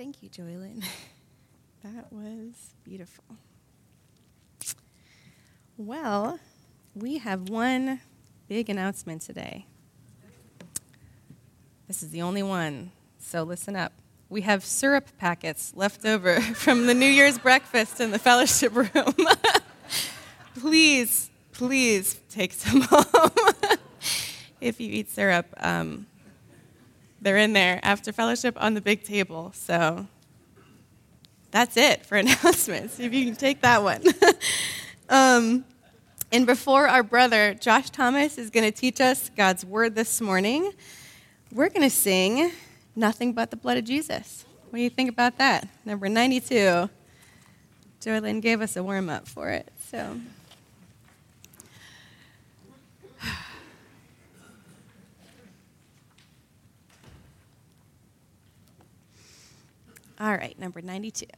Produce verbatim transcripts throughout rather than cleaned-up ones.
Thank you, Joylyn. That was beautiful. Well, we have one big announcement today. This is the only one, so listen up. We have syrup packets left over from the New Year's breakfast in the fellowship room. Please, please take some home. If you eat syrup, um, they're in there after fellowship on the big table. So that's it for announcements, if you can take that one. um, and before our brother, Josh Thomas, is going to teach us God's word this morning, we're going to sing Nothing But the Blood of Jesus. What do you think about that? Number ninety-two. Joylyn gave us a warm-up for it. So, all right, number ninety-two.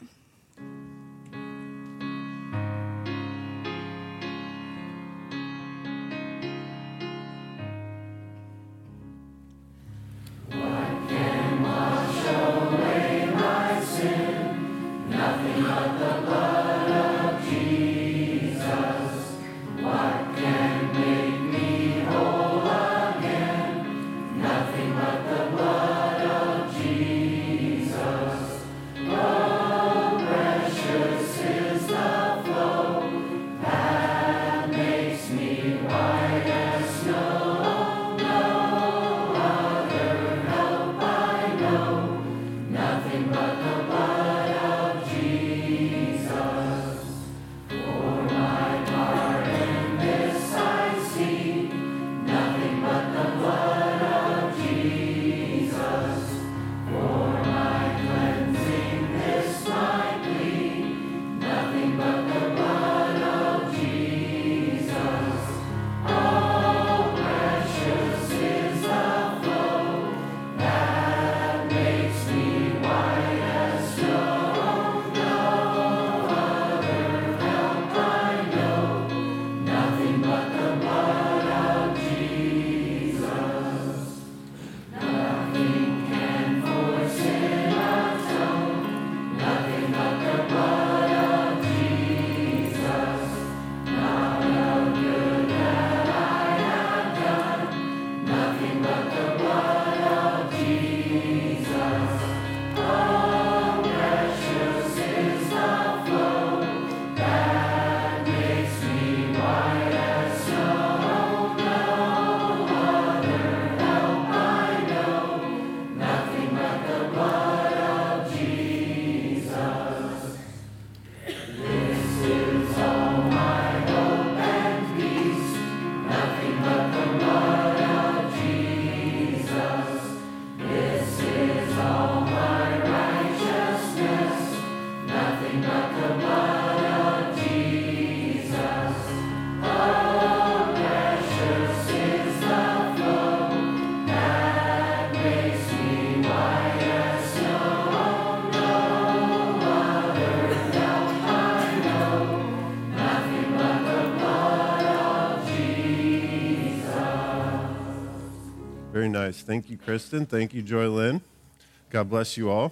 Very nice. Thank you, Kristen. Thank you, Joylyn. God bless you all.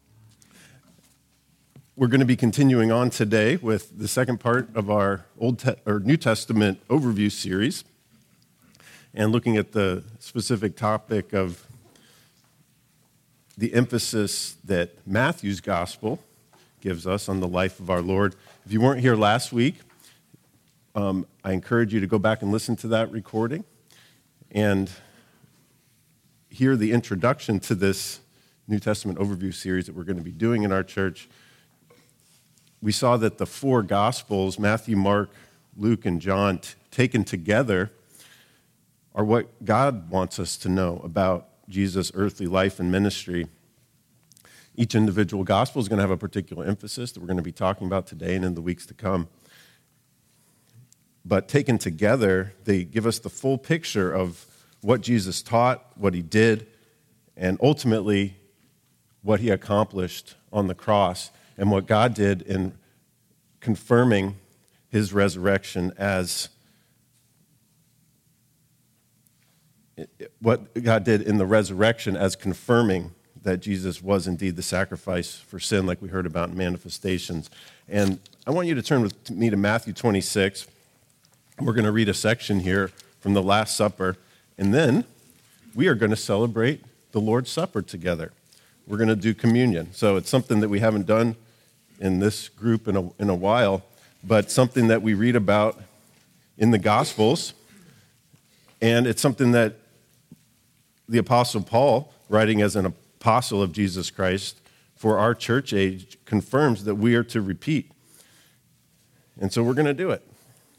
We're going to be continuing on today with the second part of our Old Te- or New Testament overview series, and looking at the specific topic of the emphasis that Matthew's gospel gives us on the life of our Lord. If you weren't here last week, um, I encourage you to go back and listen to that recording and hear the introduction to this New Testament overview series that we're going to be doing in our church. We saw that the four Gospels, Matthew, Mark, Luke, and John, t- taken together, are what God wants us to know about Jesus' earthly life and ministry. Each individual gospel is going to have a particular emphasis that we're going to be talking about today and in the weeks to come. But taken together, they give us the full picture of what Jesus taught, what he did, and ultimately what he accomplished on the cross, and what God did in confirming his resurrection as what God did in the resurrection as confirming that Jesus was indeed the sacrifice for sin, like we heard about in Manifestations. And I want you to turn with me to Matthew twenty-six. We're going to read a section here from the Last Supper, and then we are going to celebrate the Lord's Supper together. We're going to do communion. So it's something that we haven't done in this group in a, in a while, but something that we read about in the Gospels, and it's something that the Apostle Paul, writing as an apostle of Jesus Christ for our church age, confirms that we are to repeat. And so we're going to do it.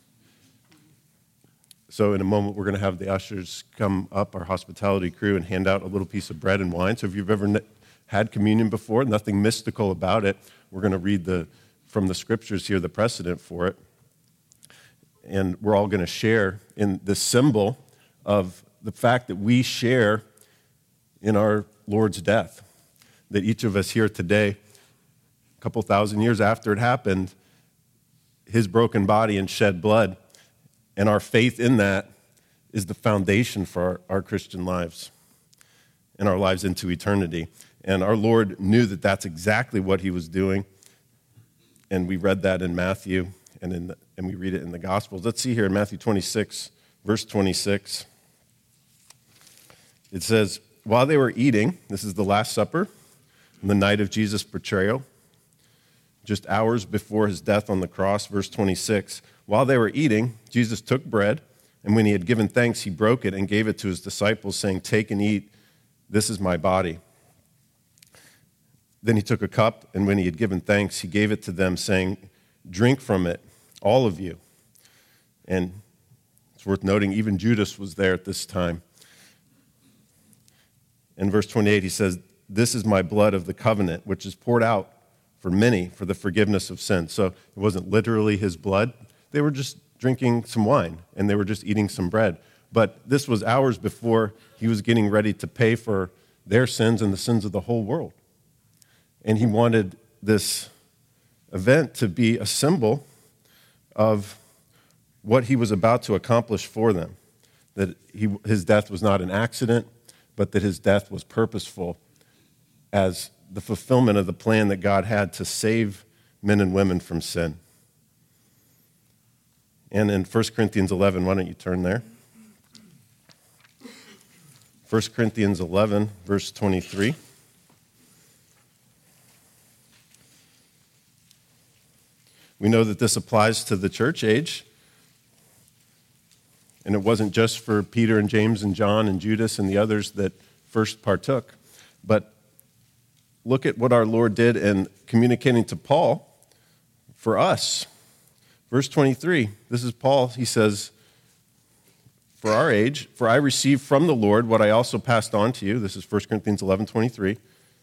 So in a moment, we're going to have the ushers come up, our hospitality crew, and hand out a little piece of bread and wine. So if you've ever had communion before, nothing mystical about it, we're going to read the from the scriptures here, the precedent for it. And we're all going to share in the symbol of the fact that we share in our Lord's death. That each of us here today, a couple thousand years after it happened, his broken body and shed blood, and our faith in that is the foundation for our, our Christian lives and our lives into eternity. And our Lord knew that that's exactly what he was doing. And we read that in Matthew, and in the, and we read it in the Gospels. Let's see here in Matthew twenty-six, verse twenty-six. It says, while they were eating, this is the Last Supper, on the night of Jesus' betrayal, just hours before his death on the cross, verse twenty-six, while they were eating, Jesus took bread, and when he had given thanks, he broke it and gave it to his disciples, saying, take and eat, this is my body. Then he took a cup, and when he had given thanks, he gave it to them, saying, drink from it, all of you. And it's worth noting, even Judas was there at this time. In verse twenty-eight, he says, this is my blood of the covenant, which is poured out for many for the forgiveness of sins. So it wasn't literally his blood. They were just drinking some wine, and they were just eating some bread. But this was hours before he was getting ready to pay for their sins and the sins of the whole world. And he wanted this event to be a symbol of what he was about to accomplish for them. That he, his death was not an accident, but that his death was purposeful as the fulfillment of the plan that God had to save men and women from sin. And in First Corinthians eleven, why don't you turn there? First Corinthians eleven, verse twenty-three. We know that this applies to the church age. And it wasn't just for Peter and James and John and Judas and the others that first partook. But look at what our Lord did in communicating to Paul for us. Verse twenty-three, this is Paul. He says, for our age, for I received from the Lord what I also passed on to you. This is First Corinthians eleven twenty-three.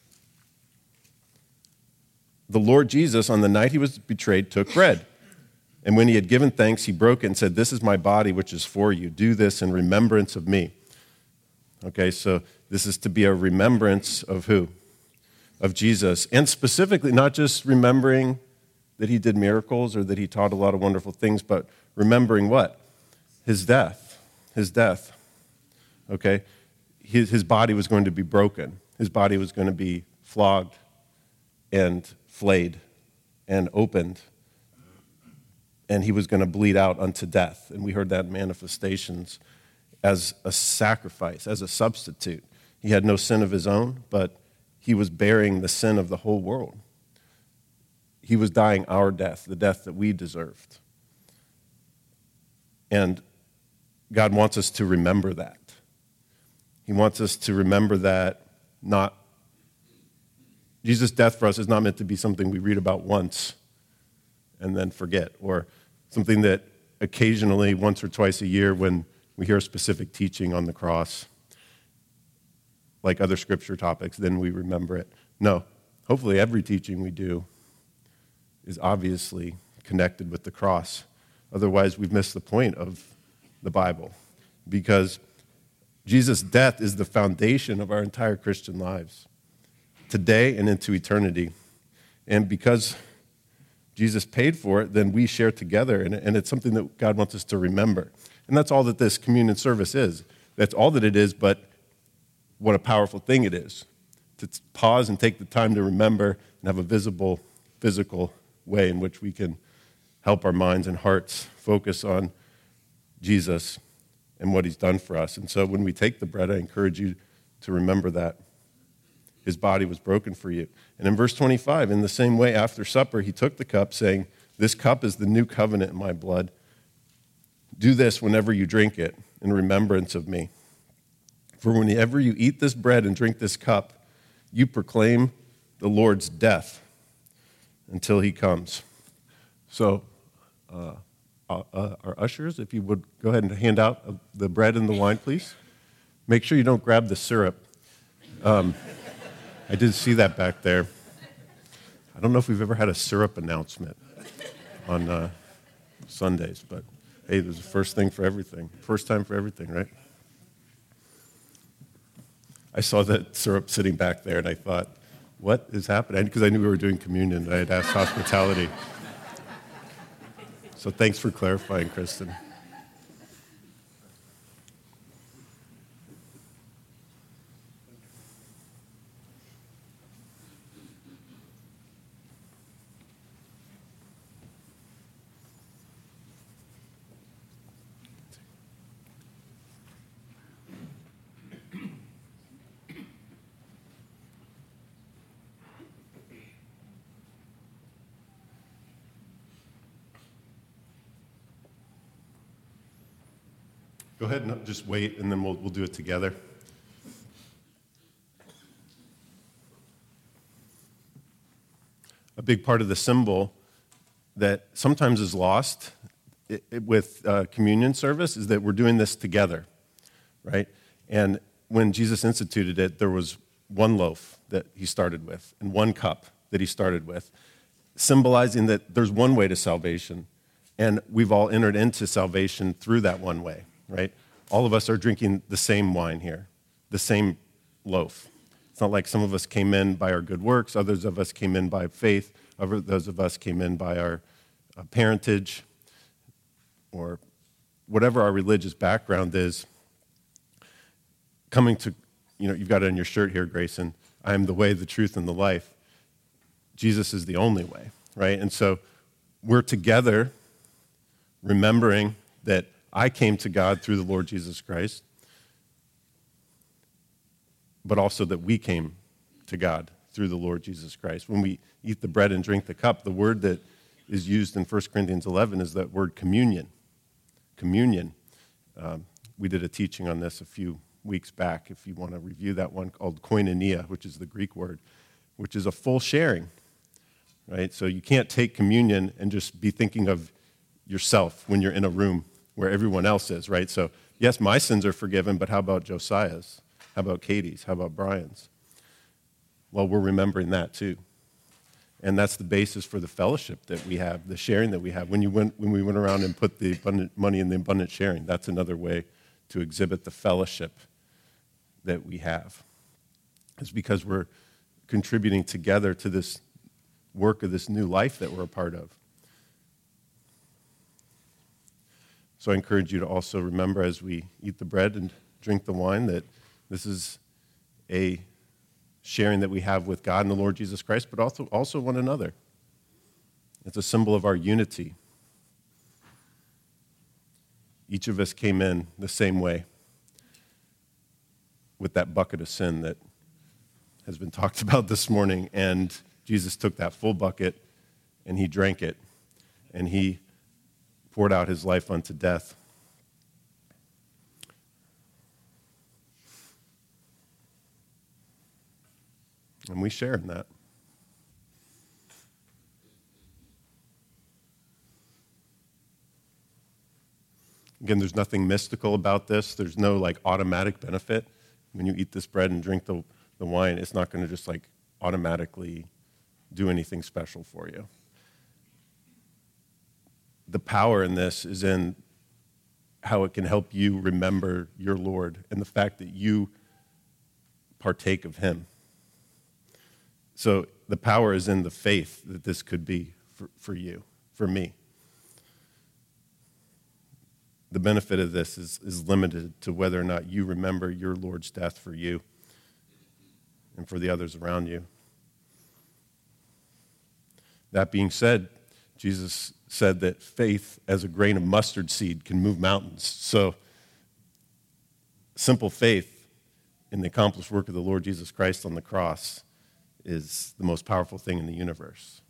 The Lord Jesus, on the night he was betrayed, took bread. And when he had given thanks, he broke it and said, this is my body, which is for you. Do this in remembrance of me. Okay, so this is to be a remembrance of who? Of Jesus. And specifically, not just remembering that he did miracles or that he taught a lot of wonderful things, but remembering what? His death. His death. Okay? His, his body was going to be broken. His body was going to be flogged and flayed and opened, and he was going to bleed out unto death. And we heard that in Manifestations as a sacrifice, as a substitute. He had no sin of his own, but he was bearing the sin of the whole world. He was dying our death, the death that we deserved. And God wants us to remember that. He wants us to remember that not Jesus' death for us is not meant to be something we read about once and then forget, or something that occasionally, once or twice a year, when we hear a specific teaching on the cross, like other scripture topics, then we remember it. No, hopefully every teaching we do is obviously connected with the cross. Otherwise, we've missed the point of the Bible, because Jesus' death is the foundation of our entire Christian lives, today and into eternity. And because Jesus paid for it, then we share together, and, and it's something that God wants us to remember. And that's all that this communion service is. That's all that it is, but what a powerful thing it is to pause and take the time to remember and have a visible, physical way in which we can help our minds and hearts focus on Jesus and what he's done for us. And so when we take the bread, I encourage you to remember that his body was broken for you. And in verse twenty-five, in the same way, after supper, he took the cup, saying, "This cup is the new covenant in my blood. Do this whenever you drink it in remembrance of me. For whenever you eat this bread and drink this cup, you proclaim the Lord's death until he comes." So, uh, uh, uh, our ushers, if you would go ahead and hand out uh, the bread and the wine, please. Make sure you don't grab the syrup. Um, I did see that back there. I don't know if we've ever had a syrup announcement on uh, Sundays, but hey, there's a first thing for everything. First time for everything, right? I saw that syrup sitting back there, and I thought, what is happening? Because I knew we were doing communion, and I had asked hospitality. So thanks for clarifying, Kristen. Go ahead and just wait, and then we'll, we'll do it together. A big part of the symbol that sometimes is lost it, it, with uh, communion service is that we're doing this together, right? And when Jesus instituted it, there was one loaf that he started with and one cup that he started with, symbolizing that there's one way to salvation, and we've all entered into salvation through that one way. Right? All of us are drinking the same wine here, the same loaf. It's not like some of us came in by our good works, others of us came in by faith, others of us came in by our uh, parentage, or whatever our religious background is. Coming to, you know, you've got it on your shirt here, Grayson, I am the way, the truth, and the life. Jesus is the only way, right? And so we're together remembering that I came to God through the Lord Jesus Christ, but also that we came to God through the Lord Jesus Christ. When we eat the bread and drink the cup, the word that is used in First Corinthians eleven is that word communion. Communion. Um, we did a teaching on this a few weeks back, if you want to review that one, called koinonia, which is the Greek word, which is a full sharing, right? So you can't take communion and just be thinking of yourself when you're in a room where everyone else is, right? So, yes, my sins are forgiven, but how about Josiah's? How about Katie's? How about Brian's? Well, we're remembering that too. And that's the basis for the fellowship that we have, the sharing that we have. When you went, when we went around and put the abundant money in the abundant sharing, that's another way to exhibit the fellowship that we have. It's because we're contributing together to this work of this new life that we're a part of. So I encourage you to also remember as we eat the bread and drink the wine that this is a sharing that we have with God and the Lord Jesus Christ, but also, also one another. It's a symbol of our unity. Each of us came in the same way with that bucket of sin that has been talked about this morning, and Jesus took that full bucket and he drank it, and he poured out his life unto death. And we share in that. Again, there's nothing mystical about this. There's no like automatic benefit. When you eat this bread and drink the, the wine, it's not going to just like automatically do anything special for you. The power in this is in how it can help you remember your Lord and the fact that you partake of him. So the power is in the faith that this could be for, for you, for me. The benefit of this is, is limited to whether or not you remember your Lord's death for you and for the others around you. That being said, Jesus said that faith as a grain of mustard seed can move mountains. So simple faith in the accomplished work of the Lord Jesus Christ on the cross is the most powerful thing in the universe.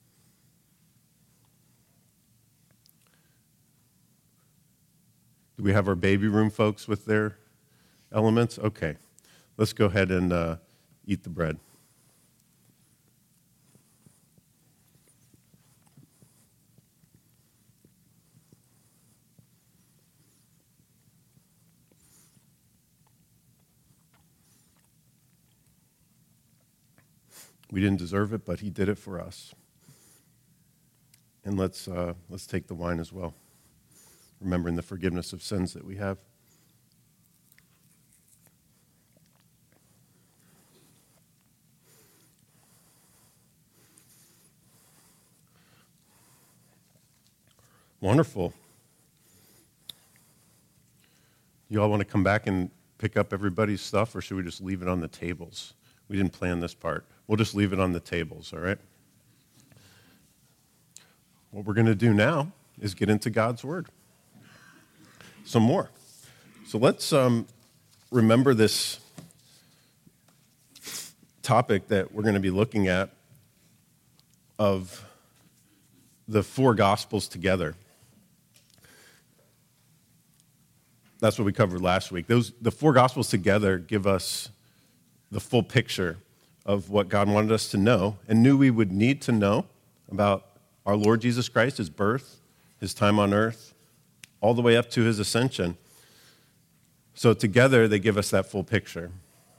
Do we have our baby room folks with their elements? Okay. Let's go ahead and uh, eat the bread. We didn't deserve it, but he did it for us. And let's uh, let's take the wine as well, remembering the forgiveness of sins that we have. Wonderful. You all want to come back and pick up everybody's stuff, or should we just leave it on the tables? We didn't plan this part. We'll just leave it on the tables, all right? What we're going to do now is get into God's Word. Some more. So let's um, remember this topic that we're going to be looking at of the four Gospels together. That's what we covered last week. Those the four Gospels together give us the full picture of what God wanted us to know and knew we would need to know about our Lord Jesus Christ, his birth, his time on earth, all the way up to his ascension. So together they give us that full picture.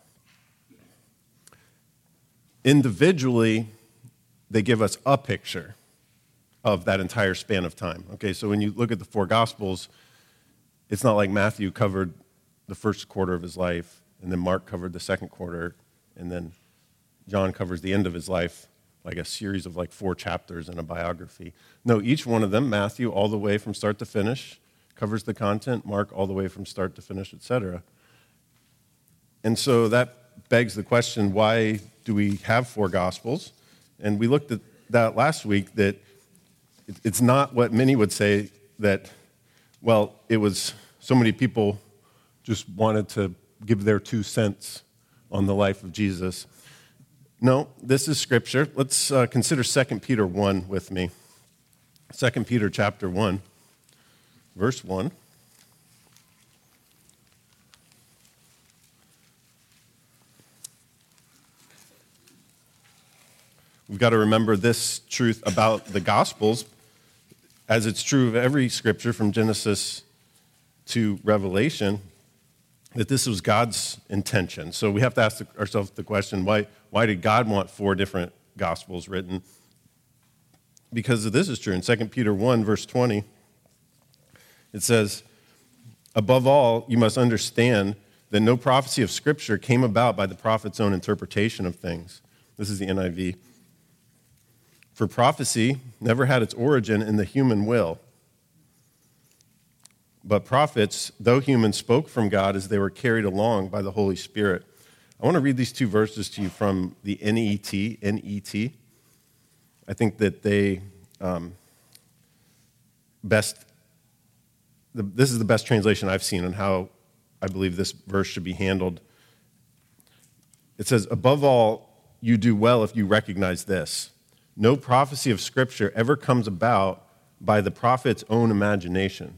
Individually, they give us a picture of that entire span of time. Okay, so when you look at the four Gospels, it's not like Matthew covered the first quarter of his life, and then Mark covered the second quarter, and then John covers the end of his life, like a series of like four chapters in a biography. No, each one of them, Matthew all the way from start to finish, covers the content, Mark all the way from start to finish, et cetera. And so that begs the question, why do we have four Gospels? And we looked at that last week, that it's not what many would say that, well, it was so many people just wanted to give their two cents on the life of Jesus. No, this is Scripture. Let's uh, consider Second Peter one with me. Second Peter chapter one, verse one. We've got to remember this truth about the Gospels, as it's true of every Scripture from Genesis to Revelation, that this was God's intention. So we have to ask ourselves the question, why, why did God want four different Gospels written? Because this is true. In Second Peter one, verse twenty, it says, above all, you must understand that no prophecy of Scripture came about by the prophet's own interpretation of things. This is the N I V. For prophecy never had its origin in the human will. But prophets, though human, spoke from God as they were carried along by the Holy Spirit. I want to read these two verses to you from the N E T. N E T. I think that they um, best, the, this is the best translation I've seen on how I believe this verse should be handled. It says, above all, you do well if you recognize this. No prophecy of Scripture ever comes about by the prophet's own imagination.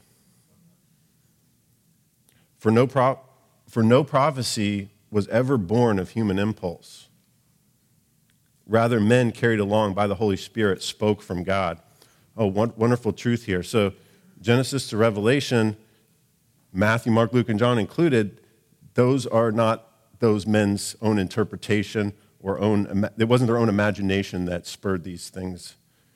For no, pro- for no prophecy was ever born of human impulse. Rather, men carried along by the Holy Spirit spoke from God. Oh, wonderful truth here. So Genesis to Revelation, Matthew, Mark, Luke, and John included, those are not those men's own interpretation or own, it wasn't their own imagination that spurred these things.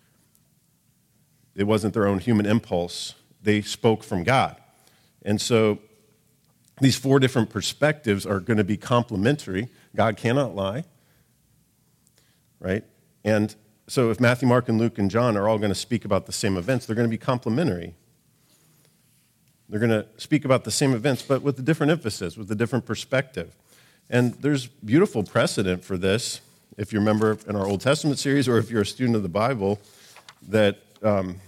It wasn't their own human impulse. They spoke from God. And so these four different perspectives are going to be complementary. God cannot lie, right? And so if Matthew, Mark, and Luke, and John are all going to speak about the same events, they're going to be complementary. They're going to speak about the same events, but with a different emphasis, with a different perspective. And there's beautiful precedent for this, if you remember in our Old Testament series, or if you're a student of the Bible, that um,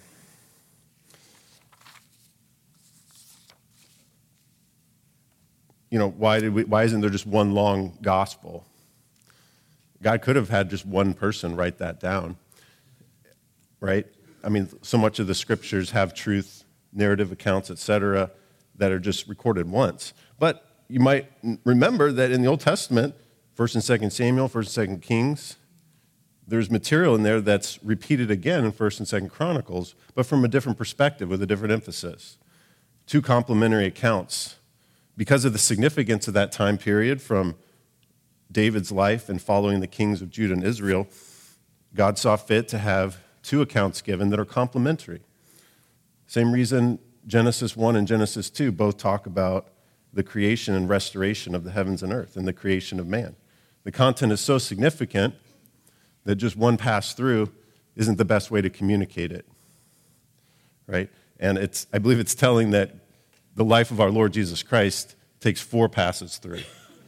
you know, why did we, why isn't there just one long gospel? God could have had just one person write that down, right? I mean, so much of the scriptures have truth, narrative accounts, et cetera, that are just recorded once. But you might remember that in the Old Testament, First and Second Samuel, First and Second Kings, there's material in there that's repeated again in First and Second Chronicles, but from a different perspective with a different emphasis. Two complementary accounts. Because of the significance of that time period from David's life and following the kings of Judah and Israel, God saw fit to have two accounts given that are complementary. Same reason Genesis one and Genesis two both talk about the creation and restoration of the heavens and earth and the creation of man. The content is so significant that just one pass through isn't the best way to communicate it, right? And it's, I believe it's telling that the life of our Lord Jesus Christ takes four passes through.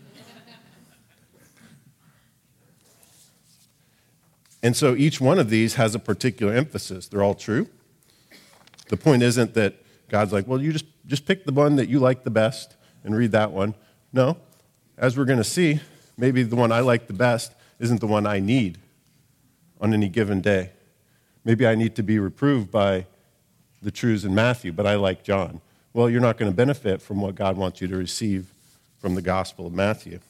And so each one of these has a particular emphasis. They're all true. The point isn't that God's like, well, you just, just pick the one that you like the best and read that one. No, as we're going to see, maybe the one I like the best isn't the one I need on any given day. Maybe I need to be reproved by the truths in Matthew, but I like John. Well, you're not going to benefit from what God wants you to receive from the Gospel of Matthew.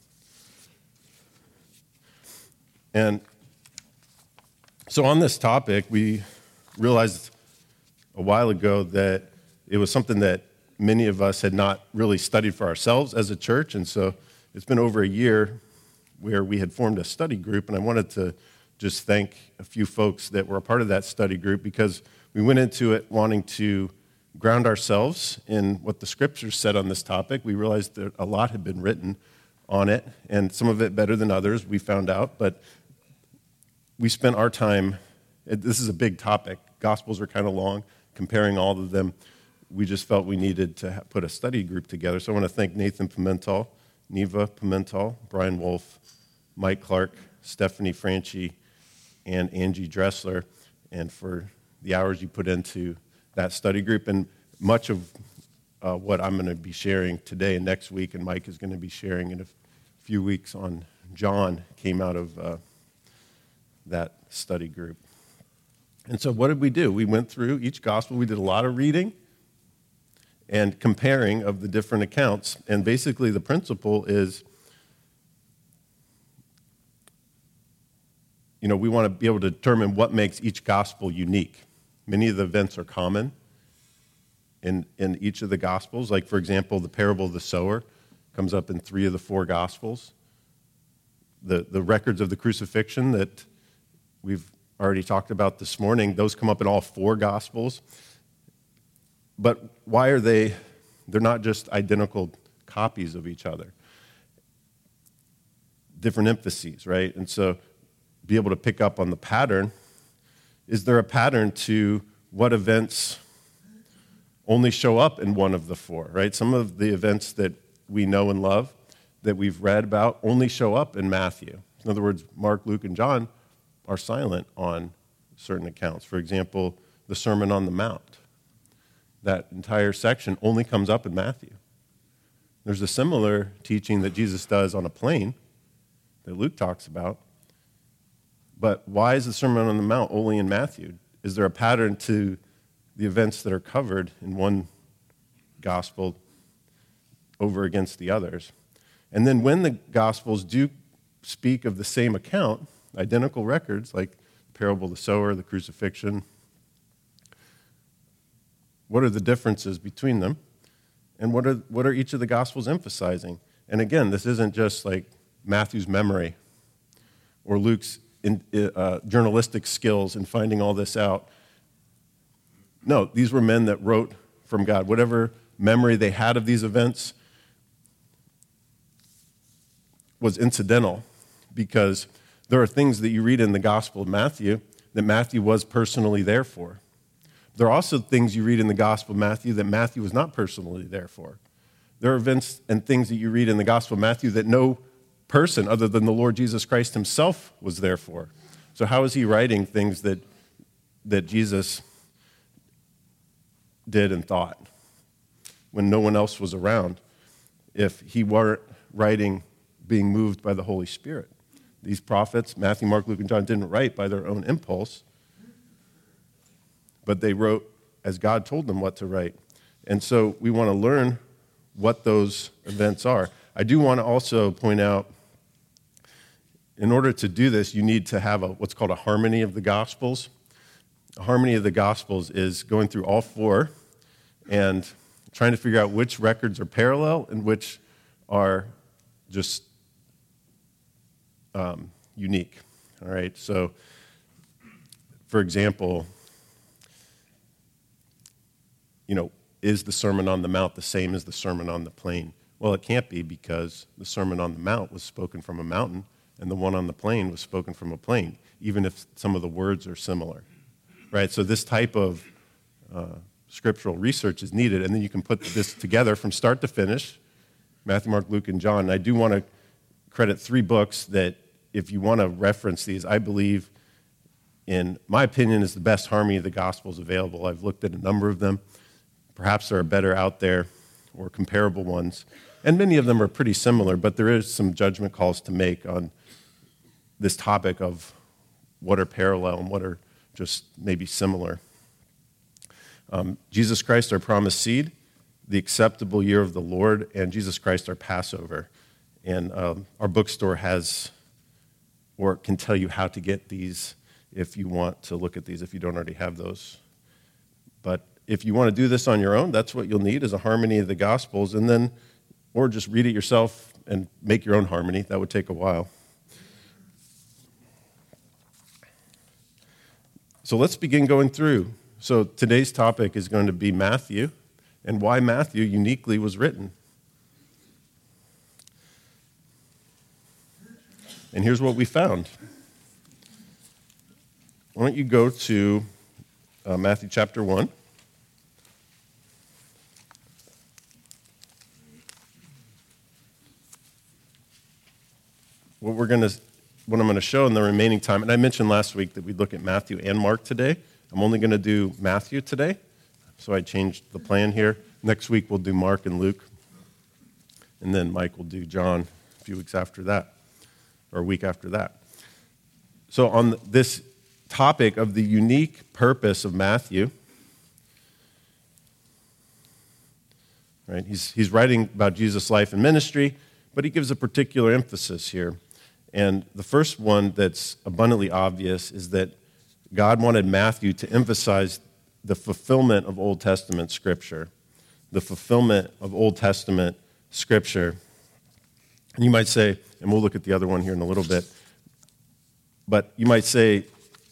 And so on this topic, we realized a while ago that it was something that many of us had not really studied for ourselves as a church, and so it's been over a year where we had formed a study group, and I wanted to just thank a few folks that were a part of that study group because we went into it wanting to ground ourselves in what the scriptures said on this topic. We realized that a lot had been written on it, and some of it better than others, we found out, but we spent our time, this is a big topic, Gospels are kind of long, comparing all of them. We just felt we needed to put a study group together. So I want to thank Nathan Pimentel, Neva Pimentel, Brian Wolf, Mike Clark, Stephanie Franchi, and Angie Dressler, and for the hours you put into that study group. And much of uh, what I'm going to be sharing today and next week, and Mike is going to be sharing in a f- few weeks on John, came out of uh, that study group. And so what did we do? We went through each gospel. We did a lot of reading and comparing of the different accounts. And basically the principle is, you know, we want to be able to determine what makes each gospel unique. Many of the events are common in, in each of the gospels. Like, for example, the parable of the sower comes up in three of the four gospels. The, the records of the crucifixion that we've already talked about this morning, those come up in all four gospels. But why are they, they're not just identical copies of each other. Different emphases, right? And so be able to pick up on the pattern. Is there a pattern to what events only show up in one of the four, right? Some of the events that we know and love, that we've read about, only show up in Matthew. In other words, Mark, Luke, and John are silent on certain accounts. For example, the Sermon on the Mount. That entire section only comes up in Matthew. There's a similar teaching that Jesus does on a plane that Luke talks about. But why is the Sermon on the Mount only in Matthew? Is there a pattern to the events that are covered in one gospel over against the others? And then when the gospels do speak of the same account, identical records like the parable of the sower, the crucifixion, what are the differences between them? And what are, what are each of the gospels emphasizing? And again, this isn't just like Matthew's memory or Luke's in, uh, journalistic skills in finding all this out. No, these were men that wrote from God. Whatever memory they had of these events was incidental, because there are things that you read in the Gospel of Matthew that Matthew was personally there for. There are also things you read in the Gospel of Matthew that Matthew was not personally there for. There are events and things that you read in the Gospel of Matthew that no person other than the Lord Jesus Christ himself was there for. So how is he writing things that, that Jesus did and thought when no one else was around if he weren't writing being moved by the Holy Spirit? These prophets, Matthew, Mark, Luke, and John, didn't write by their own impulse, but they wrote as God told them what to write. And so we want to learn what those events are. I do want to also point out, in order to do this, you need to have a, what's called a harmony of the Gospels. A harmony of the Gospels is going through all four and trying to figure out which records are parallel and which are just um, unique. All right, so for example, you know, is the Sermon on the Mount the same as the Sermon on the Plain? Well, it can't be, because the Sermon on the Mount was spoken from a mountain, and the one on the plain was spoken from a plain, even if some of the words are similar, right? So this type of uh, scriptural research is needed, and then you can put this together from start to finish, Matthew, Mark, Luke, and John. And I do want to credit three books that, if you want to reference these, I believe, in my opinion, is the best harmony of the Gospels available. I've looked at a number of them. Perhaps there are better out there or comparable ones, and many of them are pretty similar, but there is some judgment calls to make on this topic of what are parallel and what are just maybe similar. Um, Jesus Christ, our promised seed, the acceptable year of the Lord, and Jesus Christ, our Passover. And um, our bookstore has, or can tell you how to get these if you want to look at these, if you don't already have those. But if you want to do this on your own, that's what you'll need, is a harmony of the Gospels, and then, or just read it yourself and make your own harmony. That would take a while. So let's begin going through. So today's topic is going to be Matthew and why Matthew uniquely was written. And here's what we found. Why don't you go to uh, Matthew chapter one. What we're going to what I'm going to show in the remaining time, and I mentioned last week that we'd look at Matthew and Mark today. I'm only going to do Matthew today, so I changed the plan here. Next week we'll do Mark and Luke, and then Mike will do John a few weeks after that, or a week after that. So on this topic of the unique purpose of Matthew, right? He's, he's writing about Jesus' life and ministry, but he gives a particular emphasis here. And the first one that's abundantly obvious is that God wanted Matthew to emphasize the fulfillment of Old Testament Scripture. The fulfillment of Old Testament Scripture. And you might say, and we'll look at the other one here in a little bit, but you might say,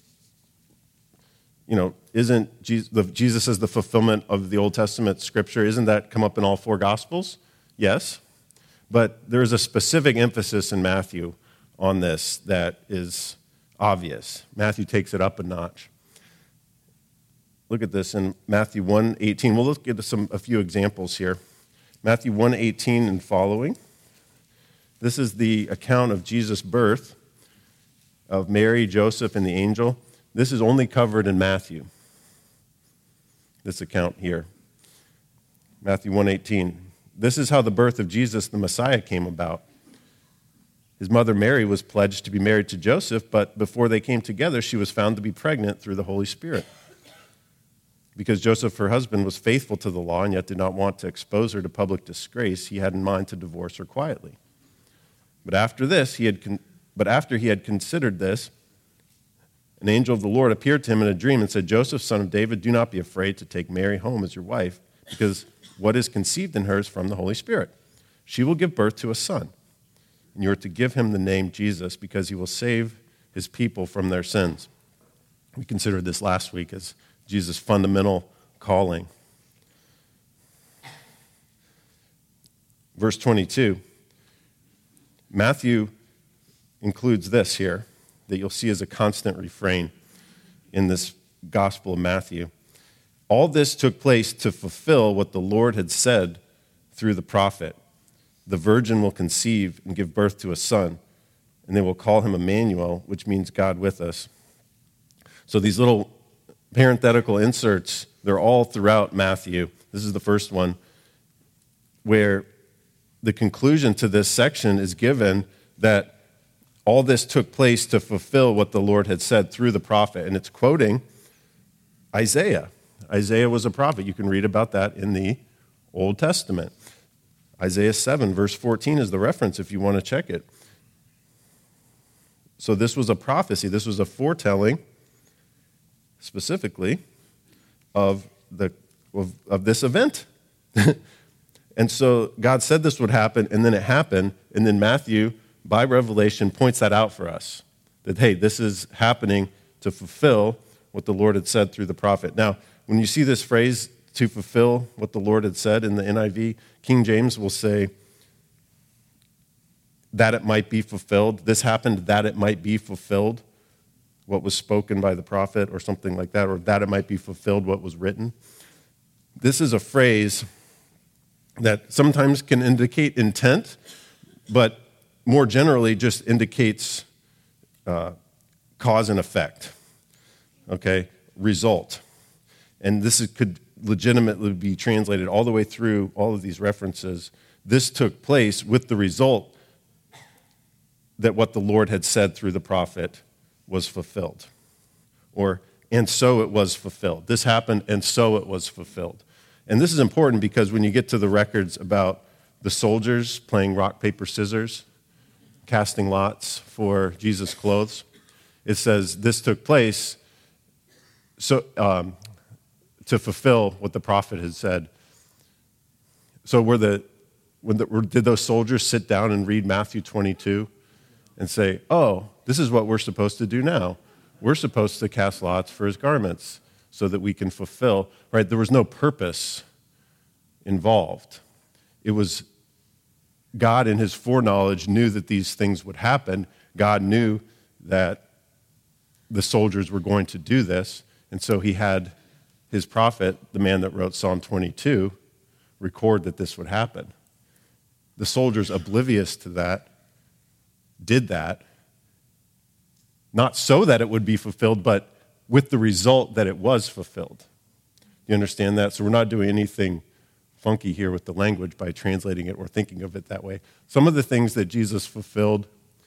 you know, isn't Jesus, the, Jesus as the fulfillment of the Old Testament Scripture, isn't that come up in all four Gospels? Yes. But there's a specific emphasis in Matthew on this that is obvious. Matthew takes it up a notch. Look at this in Matthew one eighteen. We'll look at some, a few examples here. Matthew one eighteen and following. This is the account of Jesus' birth, of Mary, Joseph, and the angel. This is only covered in Matthew, this account here. Matthew one eighteen. This is how the birth of Jesus, the Messiah, came about. His mother Mary was pledged to be married to Joseph, but before they came together, she was found to be pregnant through the Holy Spirit. Because Joseph, her husband, was faithful to the law and yet did not want to expose her to public disgrace, he had in mind to divorce her quietly. But after this, he had, con- but after he had considered this, an angel of the Lord appeared to him in a dream and said, Joseph, son of David, do not be afraid to take Mary home as your wife, because what is conceived in her is from the Holy Spirit. She will give birth to a son, and you are to give him the name Jesus, because he will save his people from their sins. We considered this last week as Jesus' fundamental calling. Verse twenty-two, Matthew includes this here that you'll see as a constant refrain in this Gospel of Matthew. All this took place to fulfill what the Lord had said through the prophet. The virgin will conceive and give birth to a son, and they will call him Emmanuel, which means God with us. So these little parenthetical inserts, they're all throughout Matthew. This is the first one, where the conclusion to this section is given that all this took place to fulfill what the Lord had said through the prophet. And it's quoting Isaiah. Isaiah was a prophet. You can read about that in the Old Testament. Isaiah seven, verse fourteen is the reference if you want to check it. So this was a prophecy. This was a foretelling, specifically, of, the, of, of this event. And so God said this would happen, and then it happened, and then Matthew, by revelation, points that out for us, that, hey, this is happening to fulfill what the Lord had said through the prophet. Now, when you see this phrase, to fulfill what the Lord had said in the N I V, King James will say, that it might be fulfilled. This happened that it might be fulfilled, what was spoken by the prophet, or something like that, or that it might be fulfilled, what was written. This is a phrase that sometimes can indicate intent, but more generally just indicates uh, cause and effect, okay, result. And this is, could legitimately be translated all the way through all of these references. This took place with the result that what the Lord had said through the prophet was fulfilled. Or, and so it was fulfilled. This happened, and so it was fulfilled. And this is important because when you get to the records about the soldiers playing rock, paper, scissors, casting lots for Jesus' clothes, it says this took place so um, to fulfill what the prophet had said. So were the, when the, did those soldiers sit down and read Matthew twenty-two and say, oh, this is what we're supposed to do now. We're supposed to cast lots for his garments so that we can fulfill, right? There was no purpose involved. It was God in his foreknowledge knew that these things would happen. God knew that the soldiers were going to do this, and so he had his prophet, the man that wrote Psalm twenty-two, record that this would happen. The soldiers, oblivious to that, did that, not so that it would be fulfilled, but with the result that it was fulfilled. You understand that? So we're not doing anything funky here with the language by translating it or thinking of it that way. Some of the things that Jesus fulfilled,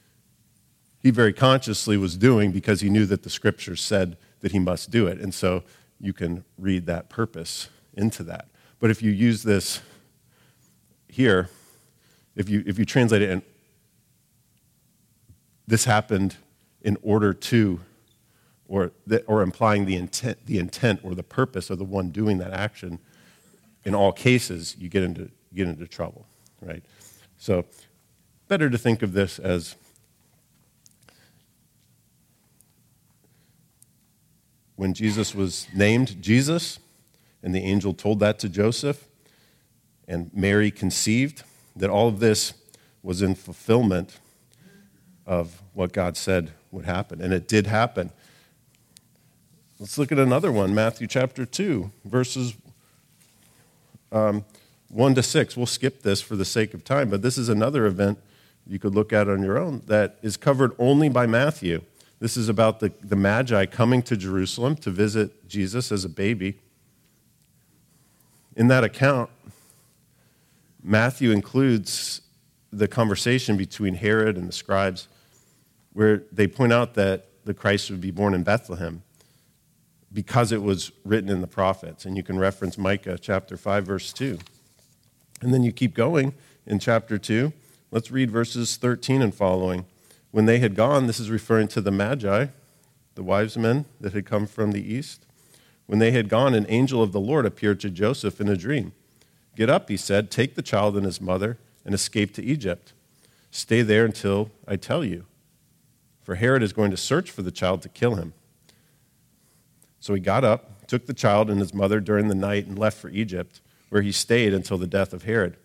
he very consciously was doing because he knew that the scriptures said that he must do it. And so you can read that purpose into that. But if you use this here, if you if you translate it, and this happened in order to, or the, or implying the intent, the intent or the purpose of the one doing that action, in all cases, you get into get into trouble, right? So, better to think of this as when Jesus was named Jesus, and the angel told that to Joseph, and Mary conceived, that all of this was in fulfillment of what God said would happen. And it did happen. Let's look at another one, Matthew chapter two, verses um, one to six. We'll skip this for the sake of time, but this is another event you could look at on your own that is covered only by Matthew. This is about the, the Magi coming to Jerusalem to visit Jesus as a baby. In that account, Matthew includes the conversation between Herod and the scribes, where they point out that the Christ would be born in Bethlehem because it was written in the prophets. And you can reference Micah chapter five, verse two. And then you keep going in chapter two. Let's read verses thirteen and following. When they had gone, this is referring to the Magi, the wise men that had come from the east. When they had gone, an angel of the Lord appeared to Joseph in a dream. Get up, he said, take the child and his mother and escape to Egypt. Stay there until I tell you, for Herod is going to search for the child to kill him. So he got up, took the child and his mother during the night and left for Egypt, where he stayed until the death of Herod.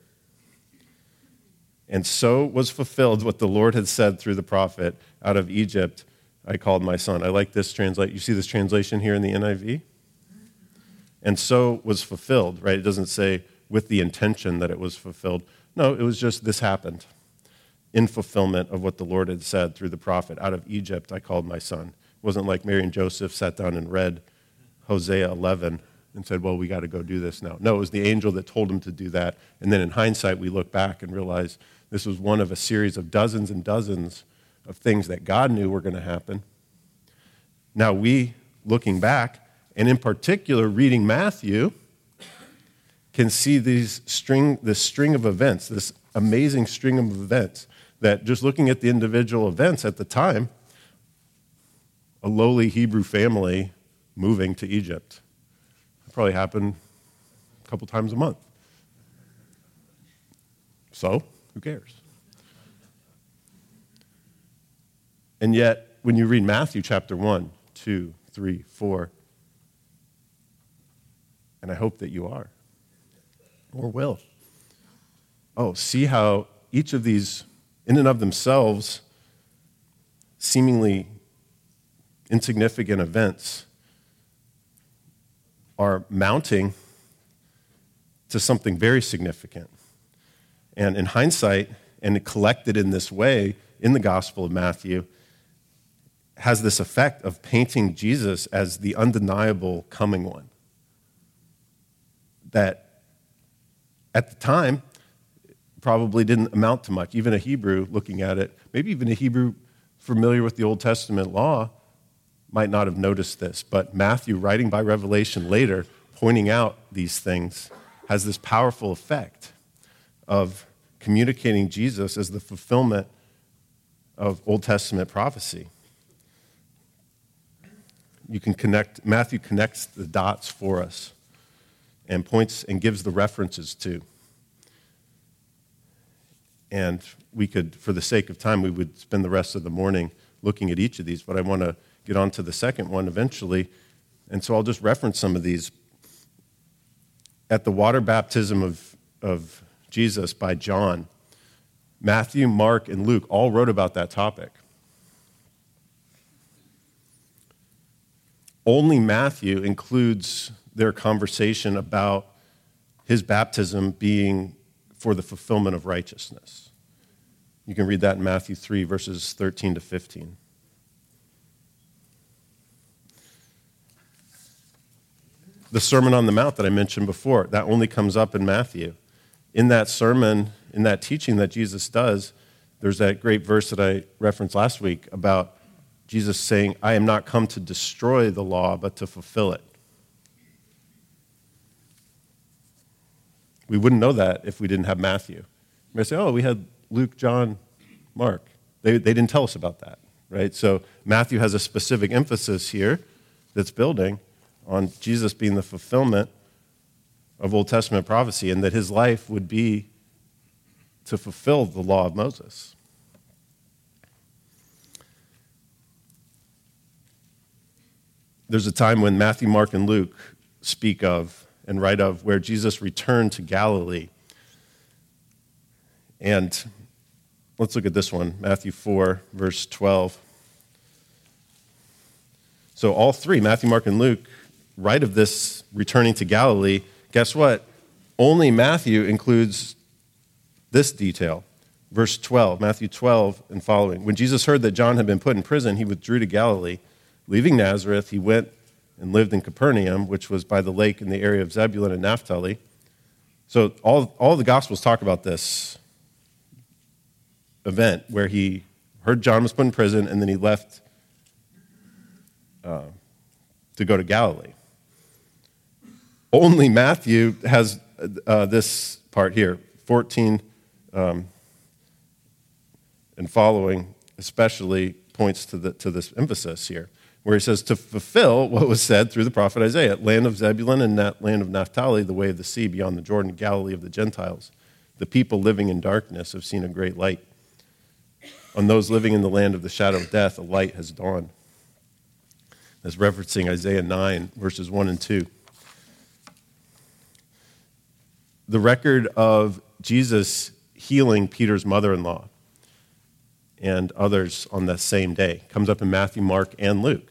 And so was fulfilled what the Lord had said through the prophet, out of Egypt I called my son. I like this translation. You see this translation here in the N I V? And so was fulfilled, right? It doesn't say with the intention that it was fulfilled. No, it was just this happened in fulfillment of what the Lord had said through the prophet. Out of Egypt I called my son. It wasn't like Mary and Joseph sat down and read Hosea eleven and said, well, we got to go do this now. No, it was the angel that told him to do that. And then in hindsight, we look back and realize this was one of a series of dozens and dozens of things that God knew were going to happen. Now we, looking back, and in particular reading Matthew, can see these string, this string of events, this amazing string of events, that just looking at the individual events at the time, a lowly Hebrew family moving to Egypt. It probably happened a couple times a month. So, who cares? And yet, when you read Matthew chapter one, two, three, four, and I hope that you are, or will. Oh, see how each of these, in and of themselves, seemingly insignificant events are mounting to something very significant. And in hindsight, and collected in this way in the Gospel of Matthew, has this effect of painting Jesus as the undeniable coming one. That at the time probably didn't amount to much. Even a Hebrew looking at it, maybe even a Hebrew familiar with the Old Testament law, might not have noticed this. But Matthew, writing by revelation later, pointing out these things, has this powerful effect of communicating Jesus as the fulfillment of Old Testament prophecy. You can connect, Matthew connects the dots for us and points and gives the references to. And we could, for the sake of time, we would spend the rest of the morning looking at each of these, but I want to get on to the second one eventually. And so I'll just reference some of these. At the water baptism of, of Jesus by John, Matthew, Mark, and Luke all wrote about that topic. Only Matthew includes their conversation about his baptism being for the fulfillment of righteousness. You can read that in Matthew three, verses thirteen to fifteen. The Sermon on the Mount that I mentioned before, that only comes up in Matthew. In that sermon, in that teaching that Jesus does, there's that great verse that I referenced last week about Jesus saying, I am not come to destroy the law, but to fulfill it. We wouldn't know that if we didn't have Matthew. You might say, oh, we had Luke, John, Mark. They, they didn't tell us about that, right? So Matthew has a specific emphasis here that's building on Jesus being the fulfillment of Old Testament prophecy, and that his life would be to fulfill the law of Moses. There's a time when Matthew, Mark, and Luke speak of and write of where Jesus returned to Galilee. And let's look at this one, Matthew four, verse twelve. So all three, Matthew, Mark, and Luke, write of this returning to Galilee. Guess what? Only Matthew includes this detail. Verse twelve, Matthew twelve and following. When Jesus heard that John had been put in prison, he withdrew to Galilee. Leaving Nazareth, he went and lived in Capernaum, which was by the lake in the area of Zebulun and Naphtali. So all, all the Gospels talk about this event where he heard John was put in prison, and then he left uh, to go to Galilee. Only Matthew has uh, this part here, fourteen um, and following especially points to, the, to this emphasis here, where he says, to fulfill what was said through the prophet Isaiah, land of Zebulun and that land of Naphtali, the way of the sea beyond the Jordan, Galilee of the Gentiles. The people living in darkness have seen a great light. On those living in the land of the shadow of death, a light has dawned. That's referencing Isaiah nine, verses one and two. The record of Jesus healing Peter's mother-in-law and others on that same day comes up in Matthew, Mark, and Luke.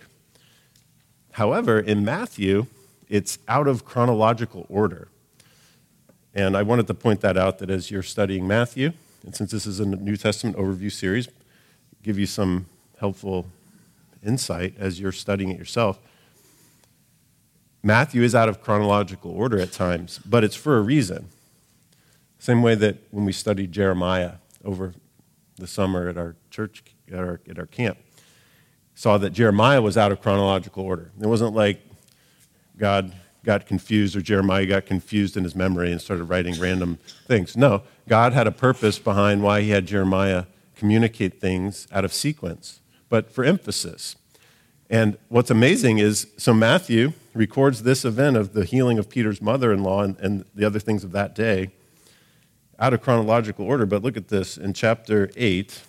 However, in Matthew, it's out of chronological order. And I wanted to point that out, that as you're studying Matthew, and since this is a New Testament overview series, give you some helpful insight as you're studying it yourself. Matthew is out of chronological order at times, but it's for a reason. Same way that when we studied Jeremiah over the summer at our church, at our, at our camp, saw that Jeremiah was out of chronological order. It wasn't like God got confused or Jeremiah got confused in his memory and started writing random things. No, God had a purpose behind why he had Jeremiah communicate things out of sequence, but for emphasis. And what's amazing is, so Matthew records this event of the healing of Peter's mother-in-law and, and the other things of that day out of chronological order. But look at this in chapter eight.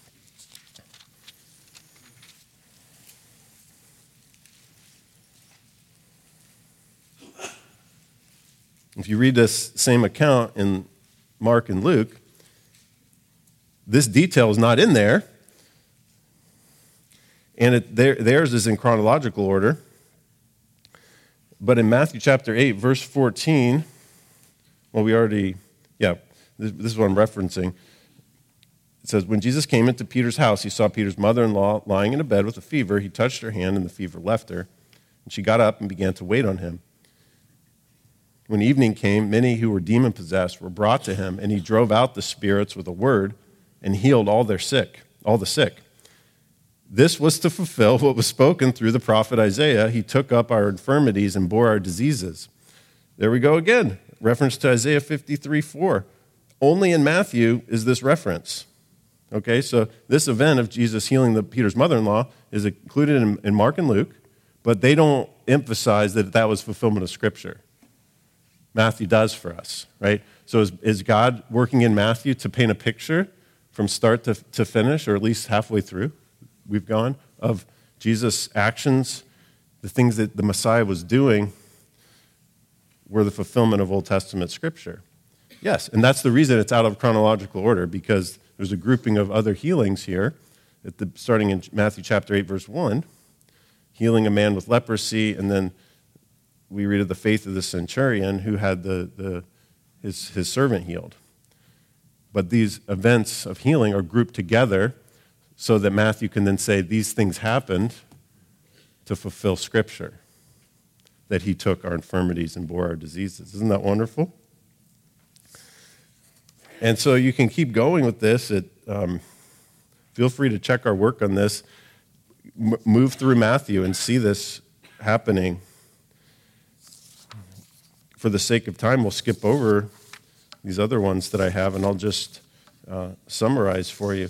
If you read this same account in Mark and Luke, this detail is not in there. And it, their, theirs is in chronological order. But in Matthew chapter eight, verse fourteen, well, we already, yeah, this, this is what I'm referencing. It says, when Jesus came into Peter's house, he saw Peter's mother-in-law lying in a bed with a fever. He touched her hand, and the fever left her. And she got up and began to wait on him. When evening came, many who were demon-possessed were brought to him, and he drove out the spirits with a word and healed all their sick, all the sick. This was to fulfill what was spoken through the prophet Isaiah. He took up our infirmities and bore our diseases. There we go again. Reference to Isaiah fifty-three four. Only in Matthew is this reference. Okay, so this event of Jesus healing the Peter's mother-in-law is included in, in Mark and Luke, but they don't emphasize that that was fulfillment of Scripture. Matthew does for us, right? So is, is God working in Matthew to paint a picture from start to, to finish, or at least halfway through? We've gone, of Jesus' actions, the things that the Messiah was doing were the fulfillment of Old Testament Scripture. Yes, and that's the reason it's out of chronological order, because there's a grouping of other healings here, at the, starting in Matthew chapter eight, verse one, healing a man with leprosy, and then we read of the faith of the centurion who had the, the his, his servant healed. But these events of healing are grouped together so that Matthew can then say these things happened to fulfill Scripture, that he took our infirmities and bore our diseases. Isn't that wonderful? And so you can keep going with this. It, um, feel free to check our work on this. M- move through Matthew and see this happening. For the sake of time, we'll skip over these other ones that I have, and I'll just uh, summarize for you.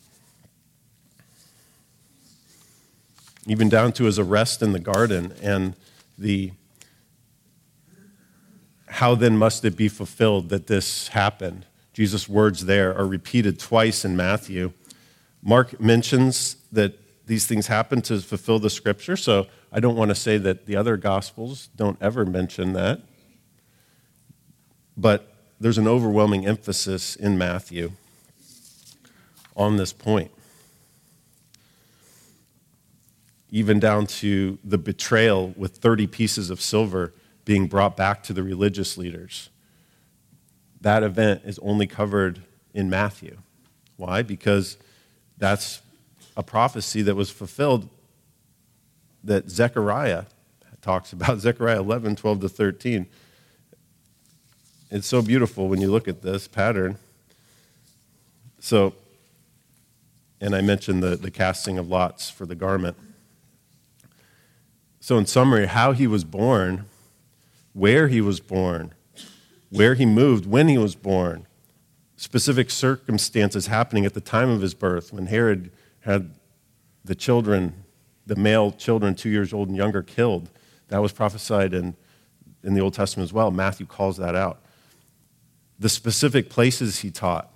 Even down to his arrest in the garden and the how then must it be fulfilled that this happened. Jesus' words there are repeated twice in Matthew. Mark mentions that these things happen to fulfill the Scripture, so I don't want to say that the other Gospels don't ever mention that. But there's an overwhelming emphasis in Matthew on this point. Even down to the betrayal with thirty pieces of silver being brought back to the religious leaders. That event is only covered in Matthew. Why? Because that's a prophecy that was fulfilled that Zechariah talks about, Zechariah eleven, twelve to thirteen. It's so beautiful when you look at this pattern. So, and I mentioned the, the casting of lots for the garment. So in summary, how he was born, where he was born, where he moved, when he was born, specific circumstances happening at the time of his birth, when Herod had the children, the male children two years old and younger killed. That was prophesied in, in the Old Testament as well. Matthew calls that out. The specific places he taught,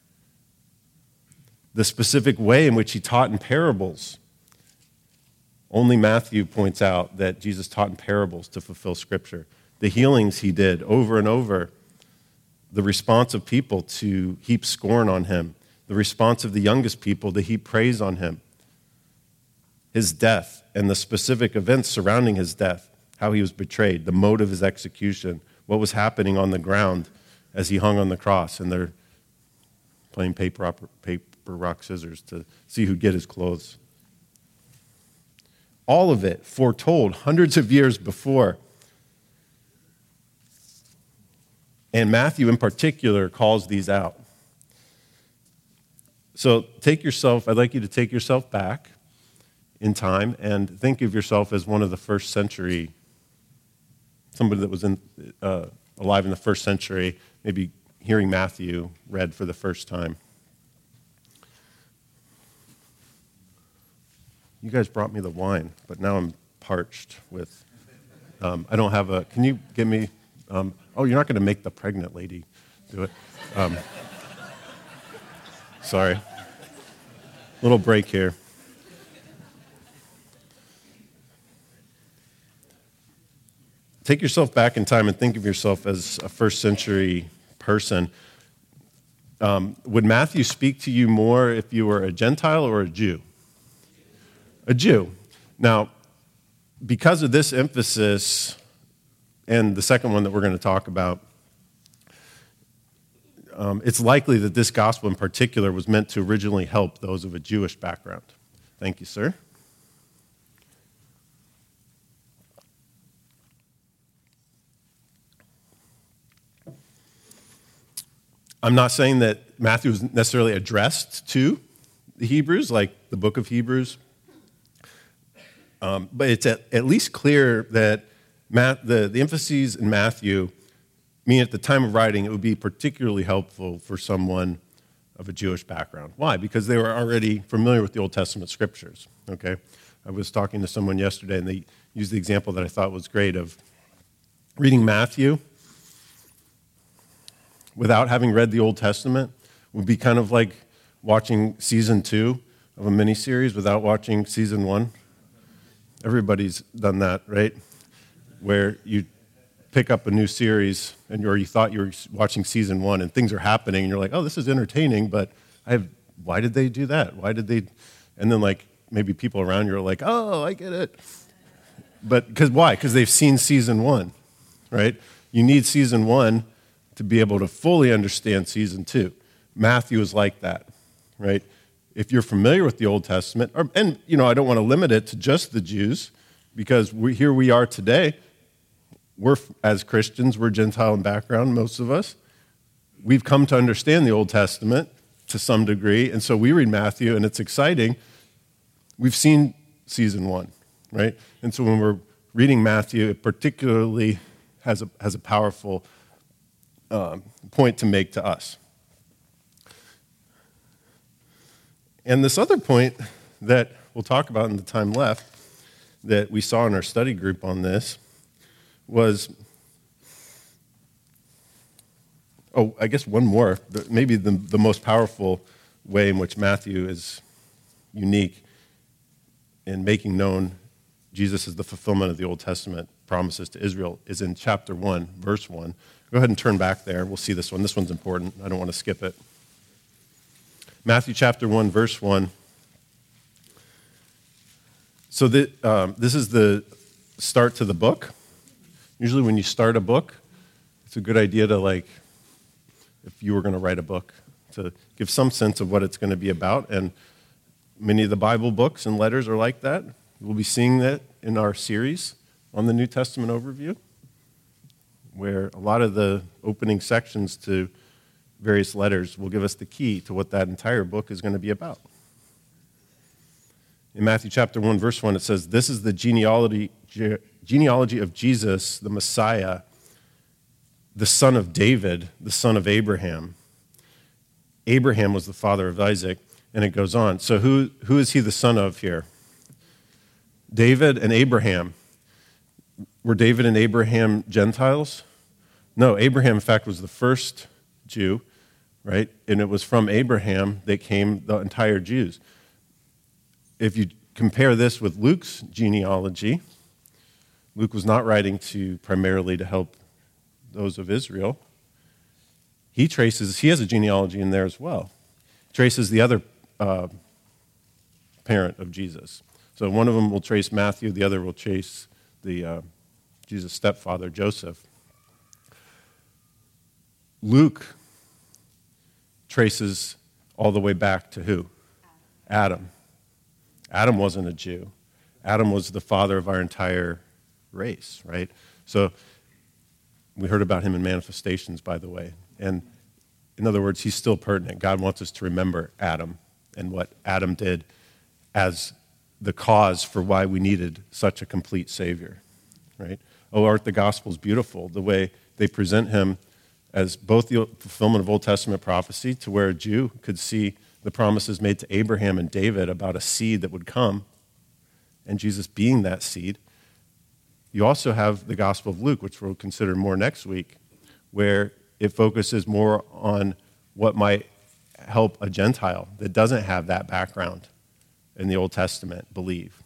the specific way in which he taught in parables. Only Matthew points out that Jesus taught in parables to fulfill Scripture. The healings he did over and over, the response of people to heap scorn on him, the response of the youngest people to heap praise on him, his death and the specific events surrounding his death, how he was betrayed, the mode of his execution, what was happening on the ground as he hung on the cross, and they're playing paper, paper rock, scissors to see who'd get his clothes. All of it foretold hundreds of years before. And Matthew in particular calls these out. So take yourself, I'd like you to take yourself back in time and think of yourself as one of the first century, somebody that was in, uh, alive in the first century, maybe hearing Matthew read for the first time. You guys brought me the wine, but now I'm parched with, um, I don't have a, can you give me, um, oh, you're not going to make the pregnant lady do it. Um, sorry. Little break here. Take yourself back in time and think of yourself as a first century person. Um, would Matthew speak to you more if you were a Gentile or a Jew? A Jew. Now, because of this emphasis, and the second one that we're going to talk about, um, it's likely that this gospel in particular was meant to originally help those of a Jewish background. Thank you, sir. I'm not saying that Matthew was necessarily addressed to the Hebrews, like the book of Hebrews. Um, but it's at, at least clear that Matt, the, the emphases in Matthew mean at the time of writing it would be particularly helpful for someone of a Jewish background. Why? Because they were already familiar with the Old Testament scriptures. Okay, I was talking to someone yesterday, and they used the example that I thought was great of reading Matthew without having read the Old Testament would be kind of like watching season two of a miniseries without watching season one. Everybody's done that, right? Where you pick up a new series, and or you thought you were watching season one, and things are happening, and you're like, "Oh, this is entertaining," but I have. Why did they do that? Why did they? And then, like, maybe people around you are like, "Oh, I get it." But because why? Because they've seen season one, right? You need season one to be able to fully understand season two. Matthew is like that, right? If you're familiar with the Old Testament, or, and you know, I don't want to limit it to just the Jews, because we, here we are today. We're, as Christians, we're Gentile in background, most of us. We've come to understand the Old Testament to some degree, and so we read Matthew, and it's exciting. We've seen season one, right? And so when we're reading Matthew, it particularly has a, has a powerful um, point to make to us. And this other point that we'll talk about in the time left that we saw in our study group on this was, oh, I guess one more, maybe the, the most powerful way in which Matthew is unique in making known Jesus as the fulfillment of the Old Testament promises to Israel is in chapter one, verse one. Go ahead and turn back there. We'll see this one. This one's important. I don't want to skip it. Matthew chapter one, verse one. So the, um, this is the start to the book. Usually when you start a book, it's a good idea to, like, if you were going to write a book, to give some sense of what it's going to be about. And many of the Bible books and letters are like that. We'll be seeing that in our series on the New Testament overview, where a lot of the opening sections to various letters will give us the key to what that entire book is going to be about. In Matthew chapter one, verse one, it says, "This is the genealogy, ge- genealogy of Jesus, the Messiah, the son of David, the son of Abraham." Abraham was the father of Isaac, and it goes on. So who, who is he the son of here? David and Abraham. Were David and Abraham Gentiles? No, Abraham, in fact, was the first Jew, right? And it was from Abraham that came the entire Jews. If you compare this with Luke's genealogy, Luke was not writing to primarily to help those of Israel. He traces, he has a genealogy in there as well. Traces the other uh, parent of Jesus. So one of them will trace Matthew, the other will trace the uh, Jesus' stepfather, Joseph. Luke traces all the way back to who? Adam. Adam wasn't a Jew. Adam was the father of our entire race, right? So we heard about him in Manifestations, by the way. And in other words, he's still pertinent. God wants us to remember Adam and what Adam did as the cause for why we needed such a complete Savior, right? Oh, aren't the Gospels beautiful? The way they present him as both the fulfillment of Old Testament prophecy, to where a Jew could see the promises made to Abraham and David about a seed that would come, and Jesus being that seed. You also have the Gospel of Luke, which we'll consider more next week, where it focuses more on what might help a Gentile that doesn't have that background in the Old Testament believe.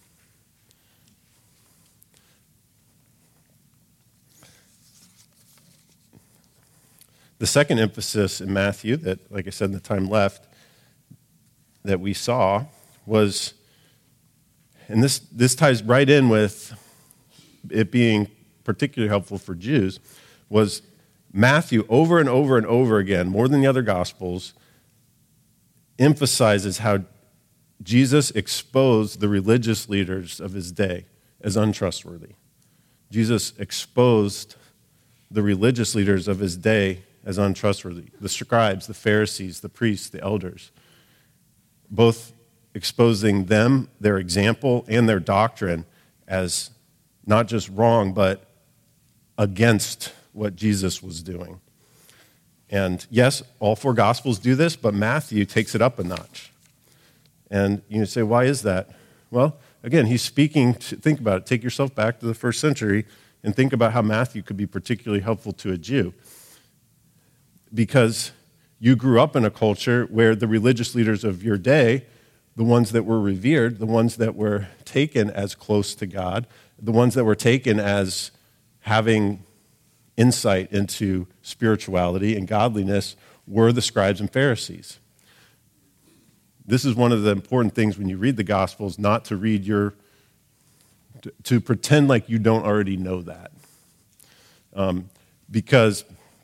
The second emphasis in Matthew that, like I said, in the time left, that we saw was, and this, this ties right in with it being particularly helpful for Jews, was Matthew over and over and over again, more than the other Gospels, emphasizes how Jesus exposed the religious leaders of his day as untrustworthy. Jesus exposed the religious leaders of his day as untrustworthy. The scribes, the Pharisees, the priests, the elders, both exposing them, their example, and their doctrine as not just wrong, but against what Jesus was doing. And yes, all four Gospels do this, but Matthew takes it up a notch. And you say, why is that? Well, again, he's speaking to, think about it, take yourself back to the first century and think about how Matthew could be particularly helpful to a Jew. Because you grew up in a culture where the religious leaders of your day, the ones that were revered, the ones that were taken as close to God, the ones that were taken as having insight into spirituality and godliness were the scribes and Pharisees. This is one of the important things when you read the Gospels, not to read your, to, to pretend like you don't already know that. Um, because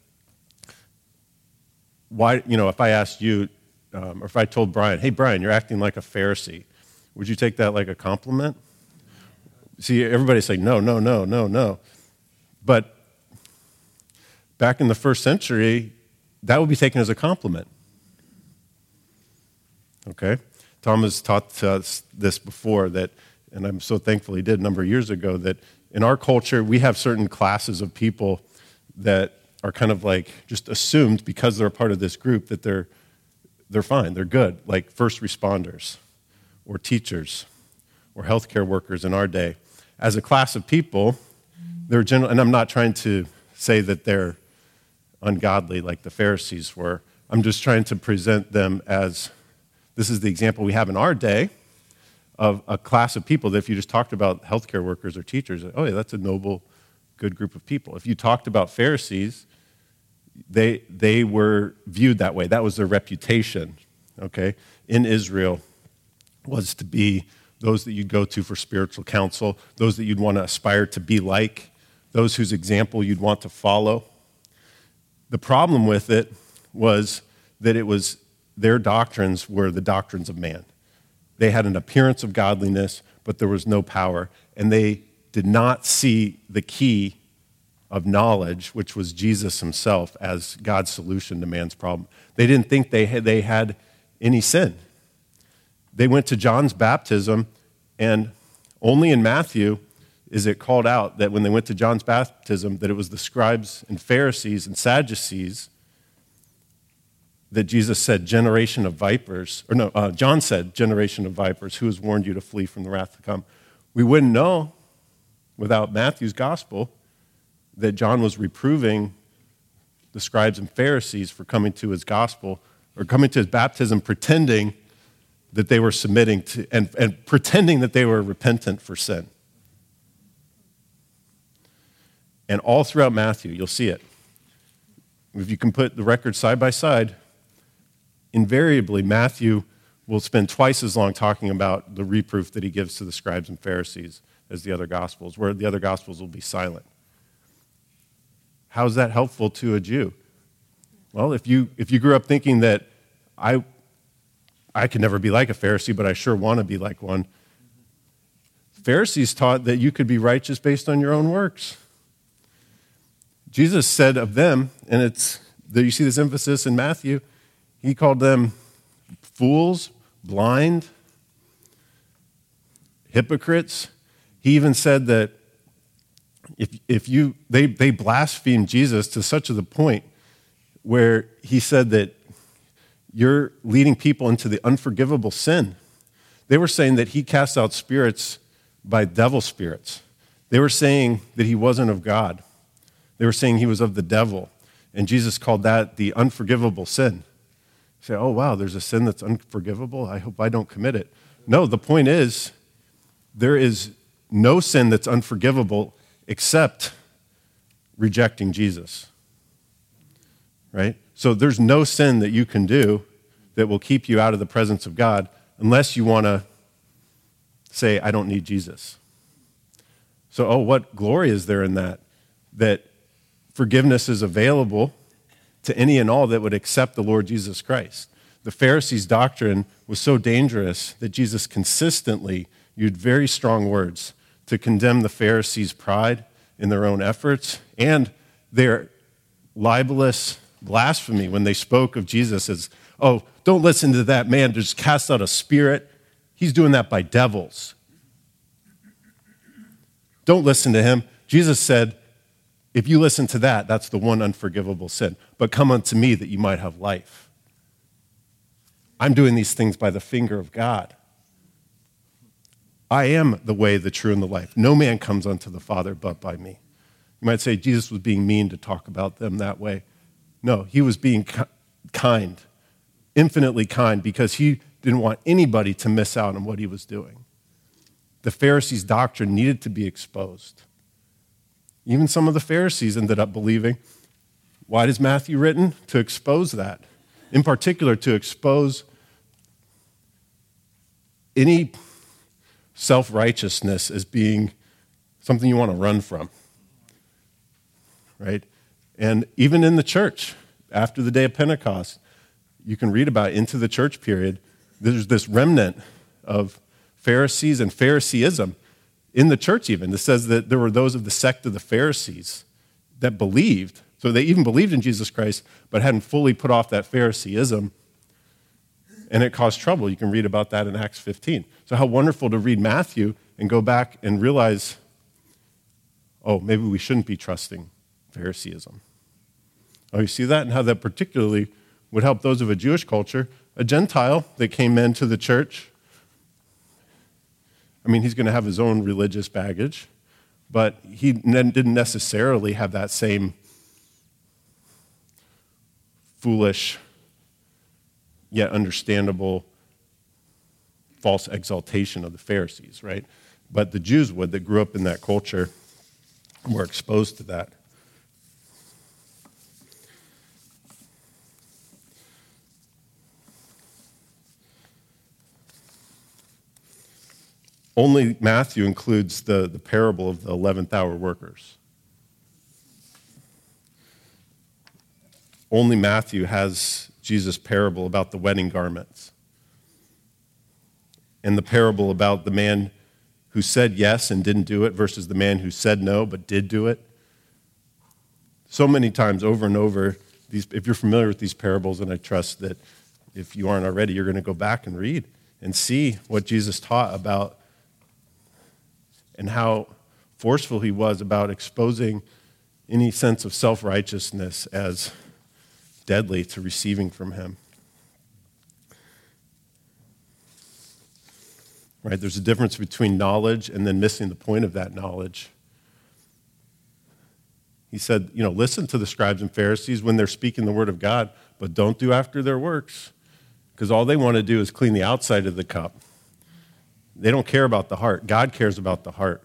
why, you know, if I asked you, um, or if I told Brian, hey, Brian, you're acting like a Pharisee, would you take that like a compliment? See, everybody's saying, no, no, no, no, no. But back in the first century, that would be taken as a compliment. Okay? Thomas taught us this before, that, and I'm so thankful he did a number of years ago, that in our culture, we have certain classes of people that are kind of like just assumed because they're a part of this group that they're they're fine, they're good, like first responders or teachers or healthcare workers in our day. As a class of people, they're general, and I'm not trying to say that they're ungodly like the Pharisees were. I'm just trying to present them as, this is the example we have in our day of a class of people that if you just talked about healthcare workers or teachers, oh yeah, that's a noble, good group of people. If you talked about Pharisees, they they were viewed that way. That was their reputation, okay, in Israel, was to be those that you'd go to for spiritual counsel, those that you'd want to aspire to be like, those whose example you'd want to follow. The problem with it was that it was their doctrines were the doctrines of man. They had an appearance of godliness, but there was no power, and they did not see the key of knowledge, which was Jesus himself, as God's solution to man's problem. They didn't think they had, they had any sin. They went to John's baptism, and only in Matthew is it called out that when they went to John's baptism, that it was the scribes and Pharisees and Sadducees that Jesus said, generation of vipers, or no, uh, John said, generation of vipers, who has warned you to flee from the wrath to come? We wouldn't know without Matthew's gospel that John was reproving the scribes and Pharisees for coming to his gospel, or coming to his baptism pretending that they were submitting to, and, and pretending that they were repentant for sin. And all throughout Matthew, you'll see it. If you can put the records side by side, invariably Matthew will spend twice as long talking about the reproof that he gives to the scribes and Pharisees as the other Gospels, where the other Gospels will be silent. How is that helpful to a Jew? Well, if you if you grew up thinking that I I could never be like a Pharisee, but I sure want to be like one, Pharisees taught that you could be righteous based on your own works. Jesus said of them, and it's you see this emphasis in Matthew, he called them fools, blind, hypocrites. He even said that if if you they they blasphemed Jesus to such a the point where he said that you're leading people into the unforgivable sin. They were saying that he cast out spirits by devil spirits. They were saying that he wasn't of God. They were saying he was of the devil. And Jesus called that the unforgivable sin. You say, oh, wow, there's a sin that's unforgivable? I hope I don't commit it. No, the point is, there is no sin that's unforgivable except rejecting Jesus. Right? So there's no sin that you can do that will keep you out of the presence of God unless you want to say, I don't need Jesus. So, oh, what glory is there in that? That forgiveness is available to any and all that would accept the Lord Jesus Christ. The Pharisees' doctrine was so dangerous that Jesus consistently used very strong words to condemn the Pharisees' pride in their own efforts and their libelous blasphemy when they spoke of Jesus as, oh, don't listen to that man, just cast out a spirit. He's doing that by devils. Don't listen to him. Jesus said, if you listen to that, that's the one unforgivable sin. But come unto me that you might have life. I'm doing these things by the finger of God. I am the way, the true, and the life. No man comes unto the Father but by me. You might say Jesus was being mean to talk about them that way. No, he was being kind, infinitely kind, because he didn't want anybody to miss out on what he was doing. The Pharisees' doctrine needed to be exposed. Even some of the Pharisees ended up believing. Why is Matthew written? To expose that. In particular, to expose any self-righteousness as being something you want to run from. Right? And even in the church, after the day of Pentecost, you can read about into the church period, there's this remnant of Pharisees and Phariseeism in the church even. It says that there were those of the sect of the Pharisees that believed. So they even believed in Jesus Christ, but hadn't fully put off that Phariseeism. And it caused trouble. You can read about that in Acts fifteen. So how wonderful to read Matthew and go back and realize, oh, maybe we shouldn't be trusting Phariseeism. Oh, you see that? And how that particularly would help those of a Jewish culture. A Gentile that came into the church, I mean, he's going to have his own religious baggage, but he didn't necessarily have that same foolish yet understandable false exaltation of the Pharisees, right? But the Jews would, that grew up in that culture, were exposed to that. Only Matthew includes the, the parable of the eleventh hour workers. Only Matthew has Jesus' parable about the wedding garments. And the parable about the man who said yes and didn't do it versus the man who said no but did do it. So many times over and over, these, if you're familiar with these parables, and I trust that if you aren't already, you're going to go back and read and see what Jesus taught about and how forceful he was about exposing any sense of self-righteousness as deadly to receiving from him. Right? There's a difference between knowledge and then missing the point of that knowledge. He said, you know, listen to the scribes and Pharisees when they're speaking the word of God, but don't do after their works, because all they want to do is clean the outside of the cup. They don't care about the heart. God cares about the heart.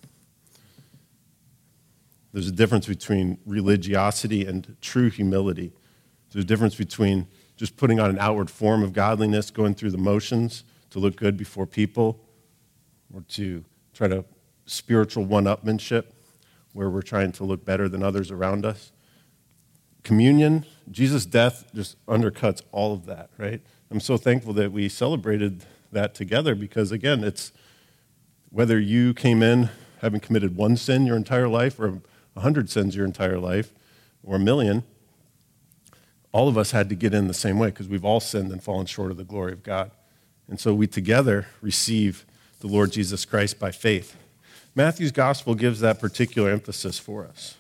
There's a difference between religiosity and true humility. There's a difference between just putting on an outward form of godliness, going through the motions to look good before people, or to try to spiritual one-upmanship, where we're trying to look better than others around us. Communion Jesus' death just undercuts all of that, right? I'm so thankful that we celebrated that together because, again, it's whether you came in having committed one sin your entire life or a hundred sins your entire life or a million, all of us had to get in the same way because we've all sinned and fallen short of the glory of God. And so we together receive the Lord Jesus Christ by faith. Matthew's gospel gives that particular emphasis for us.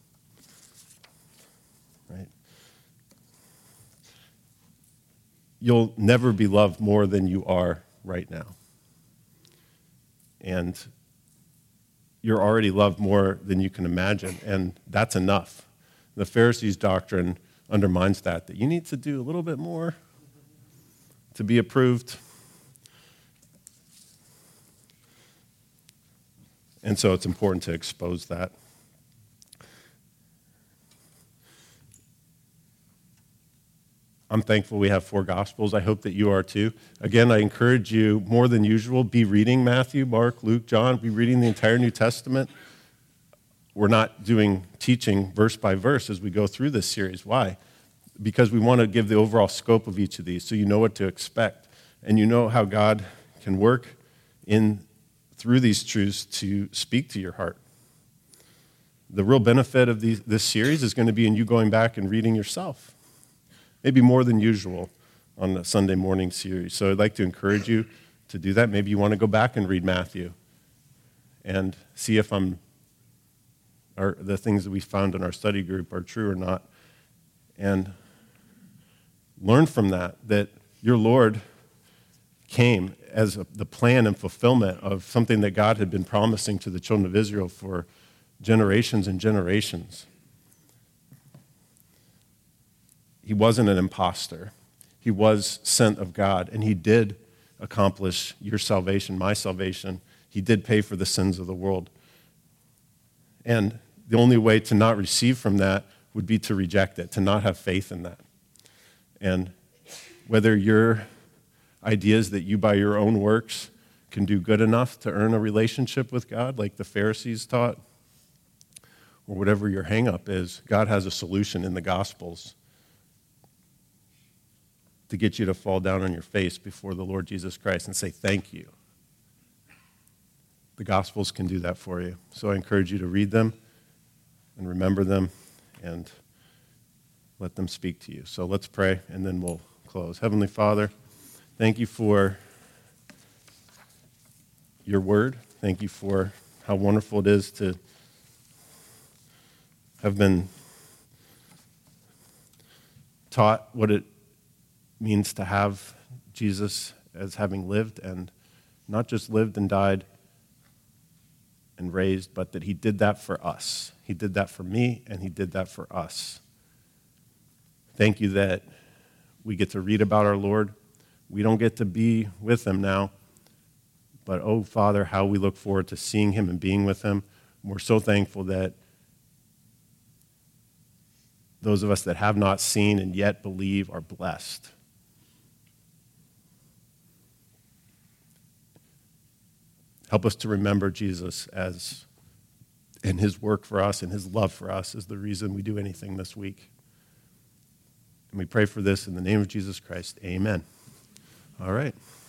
Right? You'll never be loved more than you are right now. And you're already loved more than you can imagine, and that's enough. The Pharisees' doctrine undermines that, that you need to do a little bit more to be approved. And so it's important to expose that. I'm thankful we have four Gospels. I hope that you are too. Again, I encourage you more than usual, be reading Matthew, Mark, Luke, John. Be reading the entire New Testament. We're not doing teaching verse by verse as we go through this series. Why? Because we want to give the overall scope of each of these so you know what to expect and you know how God can work in through these truths to speak to your heart. The real benefit of these, this series is going to be in you going back and reading yourself, maybe more than usual on the Sunday morning series. So I'd like to encourage you to do that. Maybe you want to go back and read Matthew and see if I'm, or the things that we found in our study group are true or not. And learn from that, that your Lord came as a, the plan and fulfillment of something that God had been promising to the children of Israel for generations and generations. He wasn't an imposter. He was sent of God, and he did accomplish your salvation, my salvation. He did pay for the sins of the world. And the only way to not receive from that would be to reject it, to not have faith in that. And whether your ideas that you by your own works can do good enough to earn a relationship with God, like the Pharisees taught, or whatever your hang-up is, God has a solution in the Gospels to get you to fall down on your face before the Lord Jesus Christ and say thank you. The Gospels can do that for you. So I encourage you to read them and remember them and let them speak to you. So let's pray, and then we'll close. Heavenly Father, thank you for your word. Thank you for how wonderful it is to have been taught what it means to have Jesus as having lived, and not just lived and died and raised, but that he did that for us. He did that for me, and he did that for us. Thank you that we get to read about our Lord. We don't get to be with him now, but oh, Father, how we look forward to seeing him and being with him. We're so thankful that those of us that have not seen and yet believe are blessed. Help us to remember Jesus as, and his work for us and his love for us is the reason we do anything this week. And we pray for this in the name of Jesus Christ. Amen. All right.